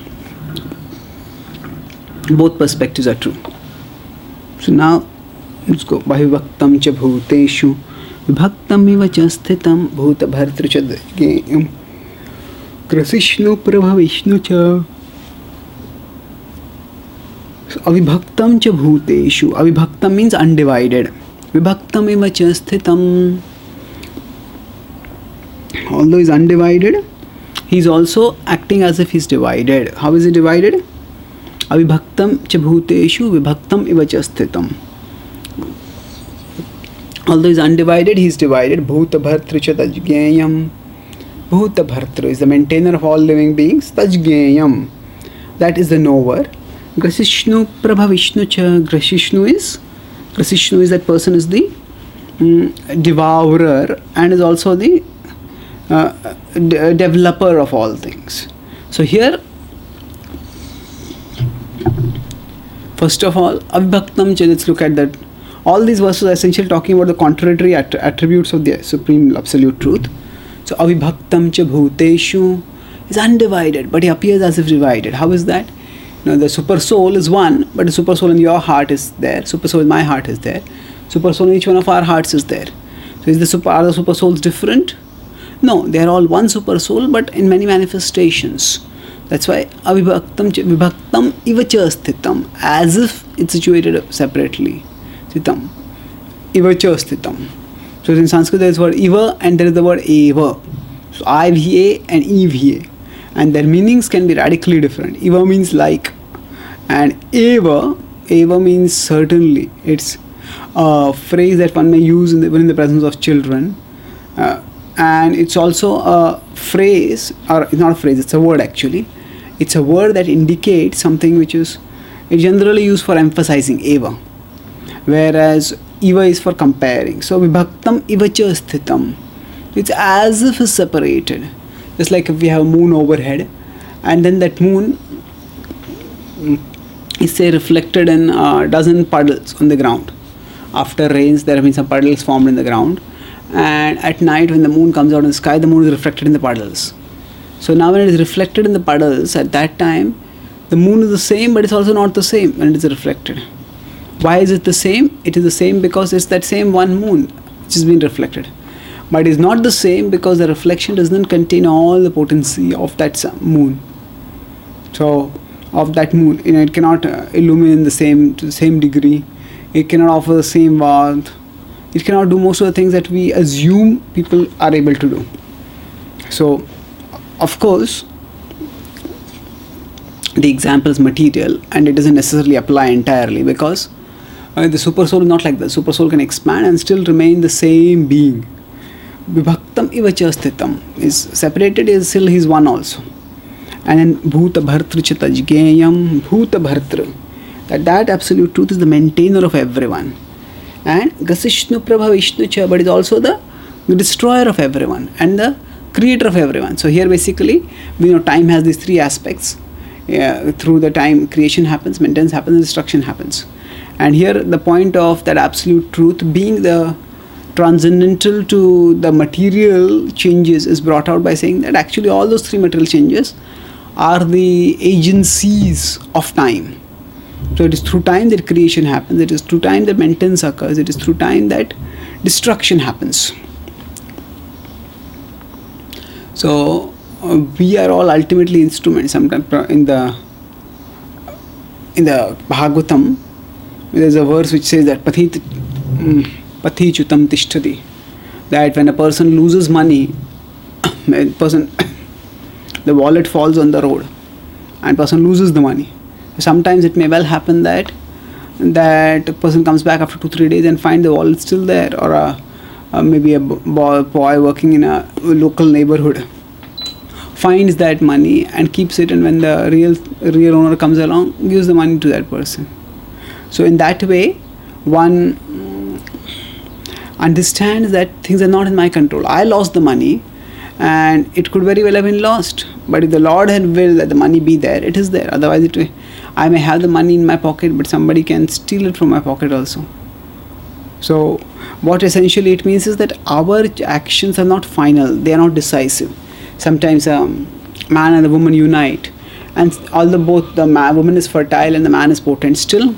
[SPEAKER 1] Both perspectives are true. So now let's go. Bahivaktam cha bhuteshu vibhaktam iva cha sthitam bhuta bhartru cha dvigayam krasishnu prabha vishnu cha. So avibhaktam cha bhuteshu. Avibhaktam means undivided. Vibhaktam iva cha sthitam. Although he is undivided, he is also acting as if he is divided. How is he divided? Avibhaktam cha bhuteshu vibhaktam iva cha sthitam. Although he is undivided, he is divided. Bhuta bhartru cha tajgayam. Bhuta bhartru is the maintainer of all living beings. Tajgayam, that is the knower. Grasishnu prabha vishnu cha. Grasishnu is that person is the devourer and is also the developer of all things. So here, first of all, avibhaktam, let's look at that. All these verses are essentially talking about the contradictory attributes of the Supreme Absolute Truth. So avibhaktam cha bhuteshu is undivided, but he appears as if divided. How is that? The super soul is one, but the super soul in your heart is there. Super soul in my heart is there. Super soul in each one of our hearts is there. So are the super souls different? No, they are all one super soul, but in many manifestations. That's why avibhaktam vibhaktam ivacha sthitam, as if it's situated separately. Sthitam, ivacha sthitam. So in Sanskrit there is the word iva and there is the word eva. So IVA and EVA, and their meanings can be radically different. Iva means like, and eva means certainly. It's a phrase that one may use even in the presence of children. And it's also a phrase, or it's not a phrase, it's a word actually. It's a word that indicates something which is generally used for emphasizing eva, whereas eva is for comparing. So vibhaktam ivacha sthitam, it's as if it's separated. Just like if we have a moon overhead, and then that moon is say reflected in a dozen puddles on the ground. After rains, there have been some puddles formed in the ground, and at night when the moon comes out in the sky, the moon is reflected in the puddles. So now when it is reflected in the puddles, at that time the moon is the same, but it's also not the same when it is reflected. Why is it the same? It is the same because it's that same one moon which has been reflected, but it is not the same because the reflection does not contain all the potency of that moon. So of that moon, it cannot illumine to the same degree. It cannot offer the same warmth. It cannot do most of the things that we assume people are able to do. So, of course, the example is material and it doesn't necessarily apply entirely, because the super soul is not like that. Super soul can expand and still remain the same being. Vibhaktam ivacha sthitam is separated, is still he is one also. And then bhuta bhartru cha tajgeyam, bhuta bhartru, that absolute truth is the maintainer of everyone. And Gasishnu Prabha Vishnu Cha, but is also the destroyer of everyone and the creator of everyone. So here basically, time has these three aspects. Through the time, creation happens, maintenance happens, and destruction happens. And here the point of that absolute truth being the transcendental to the material changes is brought out by saying that actually all those three material changes are the agencies of time. So it is through time that creation happens, it is through time that maintenance occurs, it is through time that destruction happens. So we are all ultimately instruments. Sometimes in the Bhagavatam, there is a verse which says that Pathi chutam tishtati, that when a person loses money, the wallet falls on the road and person loses the money. Sometimes it may well happen that a person comes back after 2-3 days and find the wallet still there, or maybe a boy working in a local neighborhood finds that money and keeps it, and when the real owner comes along, gives the money to that person. So in that way, one understands that things are not in my control. I lost the money and it could very well have been lost, but if the Lord had willed that the money be there, it is there. Otherwise I may have the money in my pocket, but somebody can steal it from my pocket also. So what essentially it means is that our actions are not final, they are not decisive. Sometimes a man and a woman unite, and although both the woman is fertile and the man is potent, still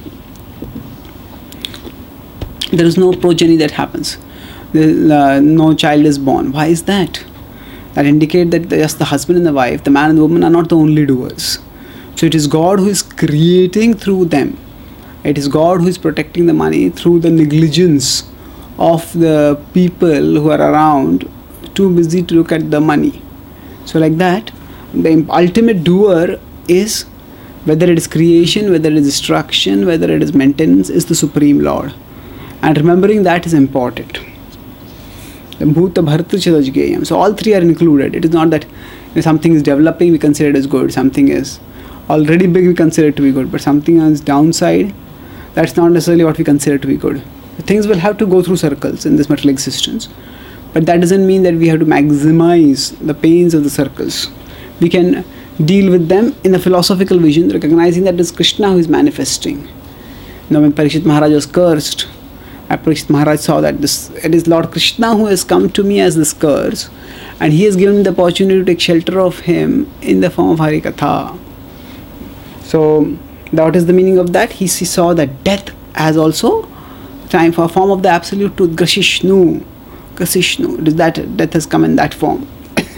[SPEAKER 1] there is no progeny that happens. No child is born. Why is that? That indicates that just the husband and the wife, the man and the woman, are not the only doers. So it is God who is creating through them. It is God who is protecting the money through the negligence of the people who are around, too busy to look at the money. So like that, the ultimate doer is, whether it is creation, whether it is destruction, whether it is maintenance, is the Supreme Lord. And remembering that is important. The Bhuta Bhartru Chadajgeyam. So all three are included. It is not that something is developing, we consider it as good. Something is already big, we consider it to be good. But something on its downside, that's not necessarily what we consider to be good. Things will have to go through circles in this material existence. But that doesn't mean that we have to maximize the pains of the circles. We can deal with them in a philosophical vision, recognizing that it is Krishna who is manifesting. Now, when Parikshit Maharaj was cursed, Parikshit Maharaj saw that it is Lord Krishna who has come to me as this curse, and he has given me the opportunity to take shelter of him in the form of Harikatha. So, that is the meaning of that. He saw that death as also time for a form of the absolute truth, Grasishnu. Grasishnu. That death has come in that form.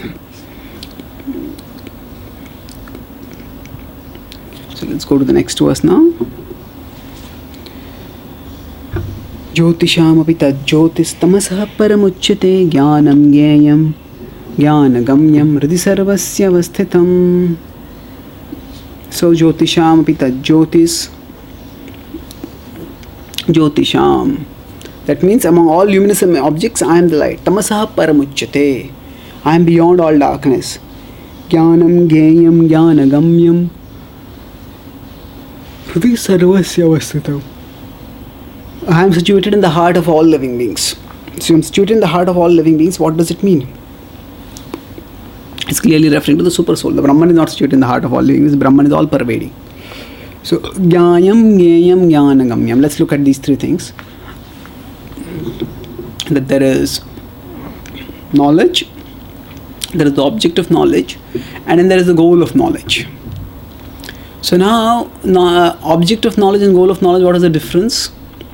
[SPEAKER 1] So let's go to the next verse now. Jyotisham api tajyotis tamasah paramuchyate jnanam gyayam jnanagamyam hridhi sarvasya avasthitam. So Jyotisham api tajyotis. Jyotisham. That means among all luminous objects, I am the light. Tamasah paramuchyate. I am beyond all darkness. Jnanam gyayam jnanagamyam hridhi sarvasya avasthitam. I am situated in the heart of all living beings. So I am situated in the heart of all living beings. What does it mean? It's clearly referring to the super soul. The Brahman is not situated in the heart of all living beings. Brahman is all pervading. So Jnayam, Jnayam, Jnanagamyam. Let's look at these three things. That there is knowledge, there is the object of knowledge, and then there is the goal of knowledge. So now object of knowledge and goal of knowledge, what is the difference?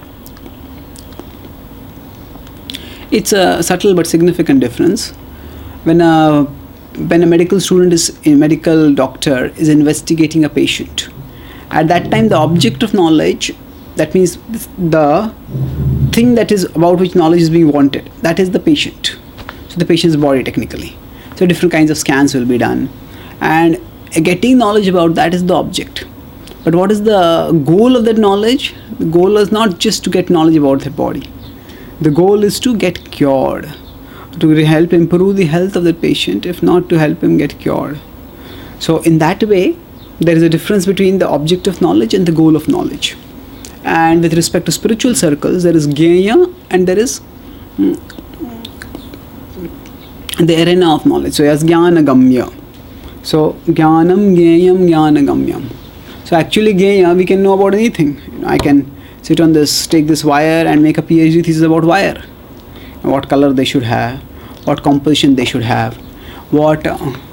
[SPEAKER 1] It's a subtle but significant difference. When a medical student a medical doctor is investigating a patient, at that time the object of knowledge, that means the thing that is about which knowledge is being wanted, that is the patient. So the patient's body technically. So different kinds of scans will be done, and getting knowledge about that is the object. But what is the goal of that knowledge? The goal is not just to get knowledge about the body. The goal is to get cured, to help improve the health of the patient, if not to help him get cured. So in that way, there is a difference between the object of knowledge and the goal of knowledge. And with respect to spiritual circles, there is Jnaya and there is the arena of knowledge. So as Jnanagamya. So Jnanam, Jnayam, Jnanagamyam. So actually Jnaya, we can know about anything. I can sit on this, take this wire and make a PhD thesis about wire. What color they should have, what composition they should have, what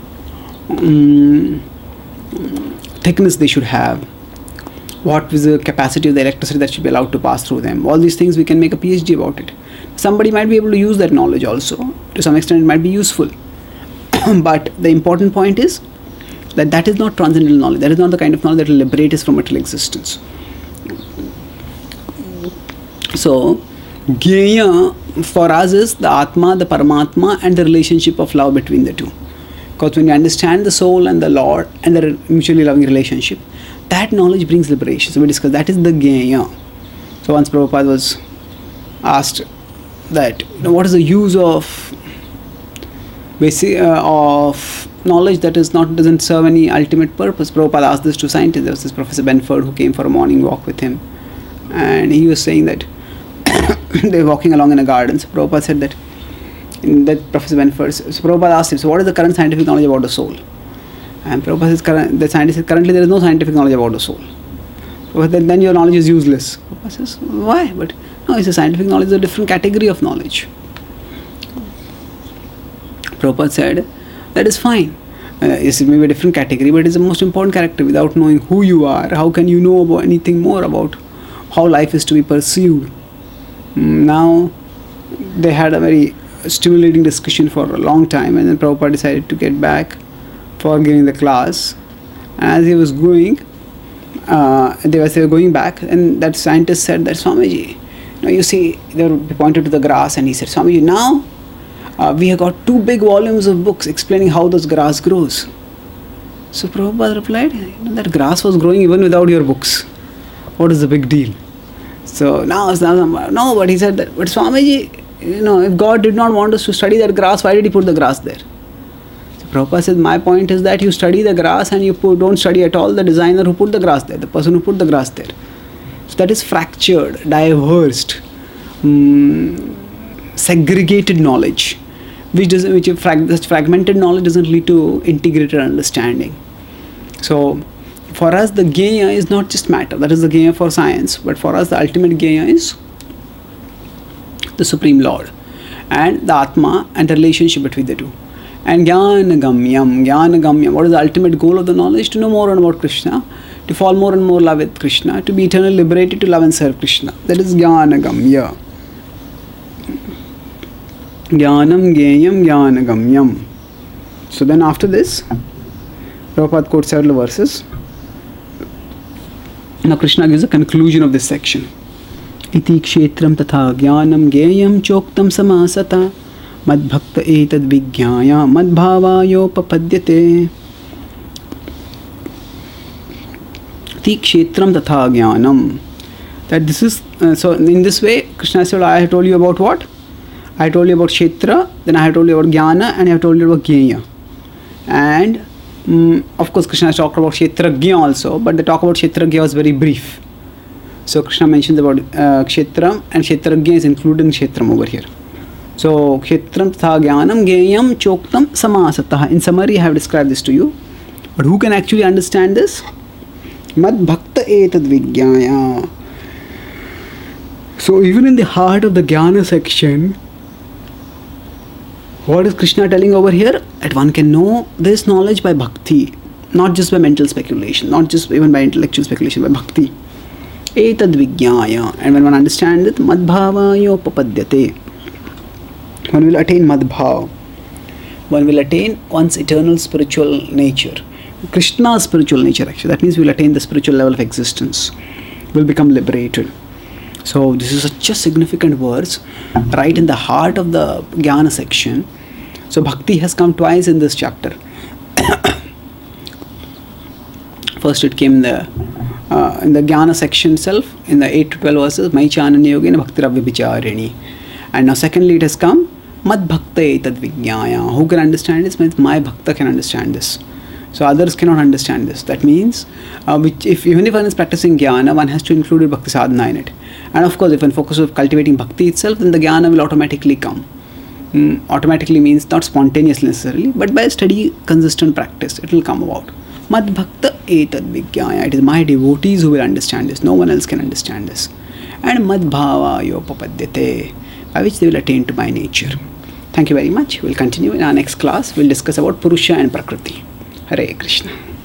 [SPEAKER 1] thickness they should have, what is the capacity of the electricity that should be allowed to pass through them. All these things we can make a PhD about it. Somebody might be able to use that knowledge also. To some extent it might be useful. But the important point is that that is not transcendental knowledge. That is not the kind of knowledge that will liberate us from material existence. So, Jnaya for us is the Atma, the Paramatma, and the relationship of love between the two. Because when you understand the soul and the Lord and their mutually loving relationship, that knowledge brings liberation. So we discussed that is the Jnaya. So once Prabhupada was asked that, what is the use of of knowledge that doesn't serve any ultimate purpose? Prabhupada asked this to scientists. There was this Professor Benford who came for a morning walk with him, and he was saying that they were walking along in a garden. So Prabhupada said that, Professor Benford, so Prabhupada asked him, so what is the current scientific knowledge about the soul? And Prabhupada says, the scientist says, currently there is no scientific knowledge about the soul. So then your knowledge is useless. Prabhupada says, why? But no, it's a scientific knowledge is a different category of knowledge. Prabhupada said, that is fine. It may be a different category, but it is the most important character. Without knowing who you are, how can you know about anything more about how life is to be perceived? Now, they had a very stimulating discussion for a long time, and then Prabhupada decided to get back for giving the class. And as he was going, they were going back, and that scientist said that, Swamiji, you see, they pointed to the grass, and he said, Swamiji, now we have got 2 big volumes of books explaining how this grass grows. So Prabhupada replied, that grass was growing even without your books. What is the big deal? So now, no, but he said that, but Swamiji, if God did not want us to study that grass, why did he put the grass there? So Prabhupada said, my point is that you study the grass and you don't study at all the designer who put the grass there, the person who put the grass there. So that is fractured, diversed, segregated knowledge, such fragmented knowledge doesn't lead to integrated understanding. So for us, the Gaya is not just matter. That is the Gaya for science. But for us, the ultimate Gaya is the Supreme Lord and the Atma and the relationship between the two. And Jnanagamyam. What is the ultimate goal of the knowledge? To know more and about Krishna, to fall more and more in love with Krishna, to be eternally liberated to love and serve Krishna. That is Jnanagamya. Jnanam Geyam Jnanagamyam. So then after this, Prabhupada quotes several verses. Now Krishna gives a conclusion of this section. Iti kshetram tatha jnanam geyam choktam samasata madbhakta etad vigyaya madbhavayopapadyate. Iti kshetram tatha jnanam. That this is, so in this way, Krishna said, I have told you about what? I told you about kshetra, then I have told you about jnana, and I have told you about geya. And of course, Krishna has talked about Kshetragya also, but the talk about Kshetragya was very brief. So Krishna mentions about Kshetram, and Kshetragya is included in Kshetram over here. So Kshetram tatha jnanam geyam choktam samasatah. In summary, I have described this to you. But who can actually understand this? Mad bhakta etad vigyaya. So even in the heart of the Jnana section, what is Krishna telling over here? That one can know this knowledge by bhakti, not just by mental speculation, not just even by intellectual speculation, by bhakti. Etad vigyaya. And when one understands it, madbhavayo papadyate. One will attain madbhav. One will attain one's eternal spiritual nature. Krishna's spiritual nature actually. That means we will attain the spiritual level of existence. Will become liberated. So this is such a significant verse right in the heart of the Jnana section. So bhakti has come twice in this chapter. First it came in the Jnana section itself, in the 8 to 12 verses, Mai Chananya Yogena Bhakti Ravya Vicharini. And now secondly it has come, Mad Bhakta Etad Vigyaya. Who can understand this? Means my Bhakta can understand this. So others cannot understand this. That means, even if one is practicing Jnana, one has to include Bhakti Sadhana in it. And of course, if one focuses on cultivating Bhakti itself, then the Jnana will automatically come. Automatically means not spontaneously necessarily, but by steady, consistent practice, it will come about. Mad Bhakta Etad Vigyaya. It is my devotees who will understand this. No one else can understand this. And Mad Bhava Yopapadyate, by which they will attain to my nature. Thank you very much. We'll continue in our next class. We'll discuss about Purusha and Prakriti. Hare Krishna.